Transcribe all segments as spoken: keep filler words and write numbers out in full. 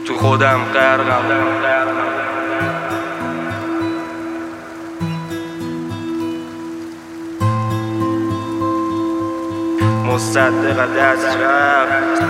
تو خودم غرقم. مصدق دست رفت.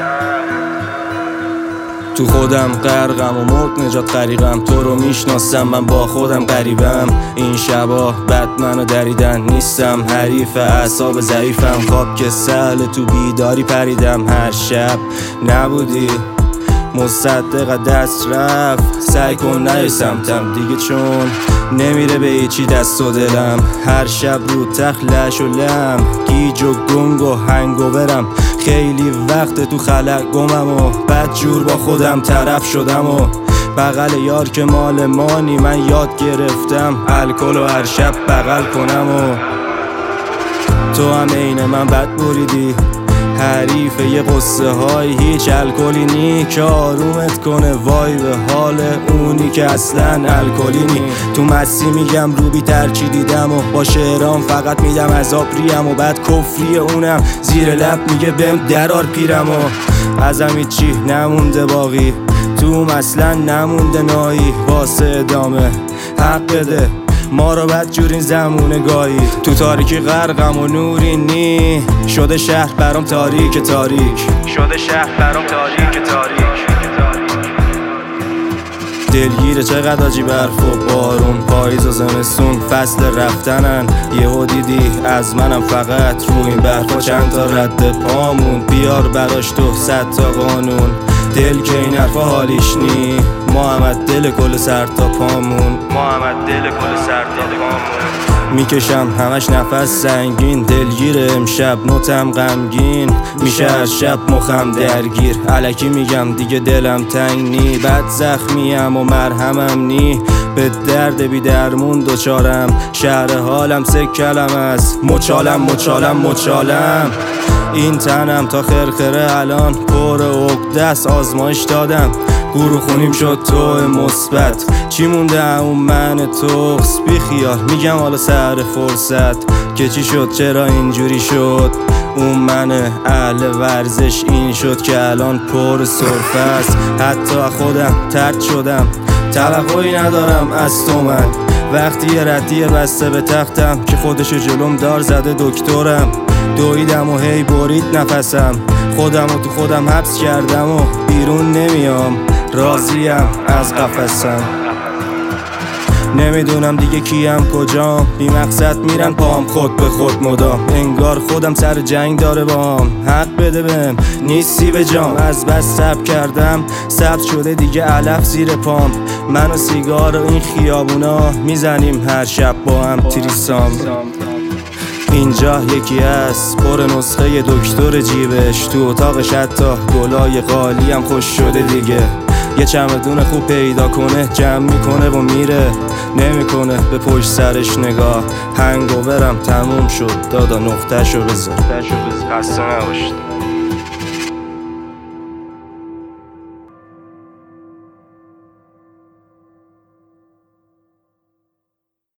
تو خودم غرقم و مرد نجات غریقم. تو رو میشناسم من با خودم غریبم. این شبا بد منو دریدن، نیستم حریف اعصاب ضعیفم. خواب که سهل تو بیداری پریدم، هر شب نبودی مصدق دست رفت. سعی کن نری سمتم دیگه چون نمیره به هیچی دست و دلم. هر شب رو تخت لش و لم، گیج و گنگ و هنگوورم. خیلی وقت تو خلق گمم و بد جور با خودم طرف شدم و بغل یار که مال مانی. من یاد گرفتم الکل و هر شب بغل کنم و تو هم عین من بد بریدی، حریف یه قصه های هیچ الکلی نی که آرومت کنه. وای به حال اونی که اصلا الکلی نی. تو مسی میگم رو بی ترچی دیدم و با شعرام فقط میدم عذاب ریم و بعد کفری اونم زیر لب میگه بهم درار پیرم و ازم هیچی نمونده باقی. تو اصلا نمونده نایی واسه ادامه. حق بده ما رو بد جورین زمونه گاهی. تو تاریکی غرقم و نوری نی. شده شهر برام تاریک تاریک، شده شهر برام تاریک تاریک. دلگیره چقدر آجی برف و بارون، پاییز و زمستون فصل رفتنن. یهو دیدی از منم فقط رو این برفا چند تا رد پامون. بیار براش تو صد تا قانون، دل که این حرفا حالیش نی. ما هم از دل کل سر تا پامون، ما هم از دل کل سر تا پامون. میکشم همش نفس سنگین، دلگیر امشب نوتم غمگین. میشه هر شب مخم درگیر، الکی میگم دیگه دلم تنگ نی. بد زخمیم و مرهمم نی، به درد بی درمون دوچارم. شهر حالم سکلم از مچالم مچالم مچالم. این تنم تا خرخره الان پر عقده است، آزمایش دادم گروه خونیم شد تو مثبت. چی مونده اون من توخس بی خیال. میگم حالا سر فرصت که چی شد چرا اینجوری شد. اون من اهل ورزش این شد که الان پر سرفه است. حتی خودم ترد شدم، توقعی ندارم از تو من. وقتی یه ردیه بسته به تختم که خودشو جلوم دار زده دکترم. دویدم و هی برید نفسم، خودم و تو خودم حبس کردم و بیرون نمیام. راضیم از قفسم، نمیدونم دیگه کیم کجام. بی مقصد میرن پام خود به خود مدام. انگار خودم سر جنگ داره باهم. حق بده بهم نیستی به جام. از بس سب کردم سبز شده دیگه علف زیر پام. من و سیگار و این خیابونا میزنیم هر شب با هم تریسام. اینجا یکی هست پر نسخه دکتر جیبش، تو اتاقش حتی گلای قالی هم خوش شده دیگه. یه چمدون خوب پیدا کنه جمع میکنه و میره، نمیکنه به پشت سرش نگاه. هنگوورم تموم شد دادا نقطه‌شو بذار. خسته نباشید.